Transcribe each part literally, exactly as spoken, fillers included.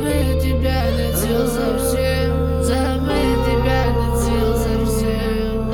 Забыть тебя нет сил совсем. Забыть тебя нет сил совсем.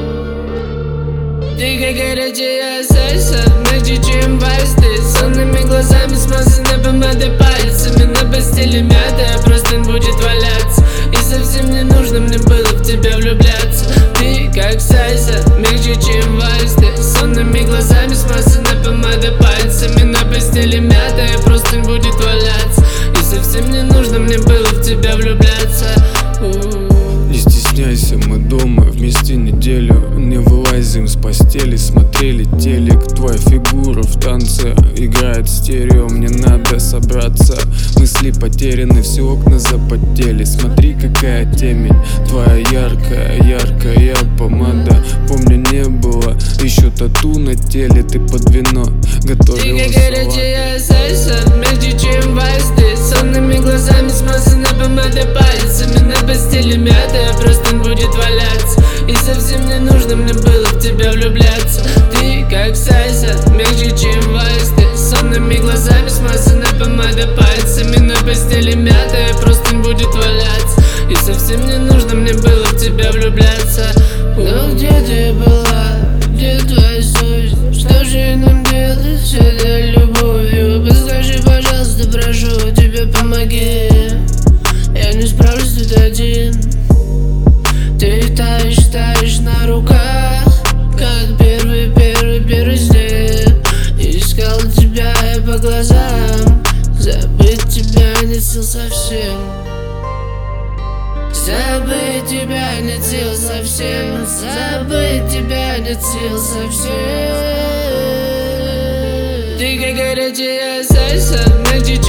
Ты как горячая сальса, мягче, чем вальс. Ты сонными глазами, смазанной помадой, пальцами на постели мятая, простынь будет валяться. И совсем не нужно мне было в тебя влюбляться. Ты как сальса, мягче, чем вальс. Ты сонными глазами, смазанной помадой, пальцами на постели мятая, простынь будет валяться. И совсем не нужно мне было в тебя влюбляться. Не стесняйся, мы дома вместе неделю. Не вылазим с постели, смотрели телек. Твоя фигура в танце играет стерео. Мне надо собраться, мысли потеряны, все окна запотели. Смотри, какая темень, твоя яркая, яркая помада. Помню, не было еще тату на теле. Ты под вино готовила салат. Ты как горячая сальса, мягче, чем вальс. Ты сонными глазами, смазанной помадой, пальцами на постели мятая, простынь будет валяться. И совсем не нужно мне было в тебя влюбляться. Ты как сальса, мягче, чем вальс. Ты сонными глазами, смазанной помадой, пальцами на постели мятая, простынь будет валяться. И совсем не нужно мне было в тебя влюбляться. Но где ты была? Где твоя суть? Что же нам делать с этой любовью? Подскажи, пожалуйста, прошу тебя, помоги. Я не справлюсь тут один. Ты таешь, таешь на руках, как первый, первый, первый снег. Искал тебя я по глазам, забыть тебя нет сил совсем. Забыть тебя нет сил совсем. Забыть тебя нет сил совсем. Ты как горячая сальса, мягче,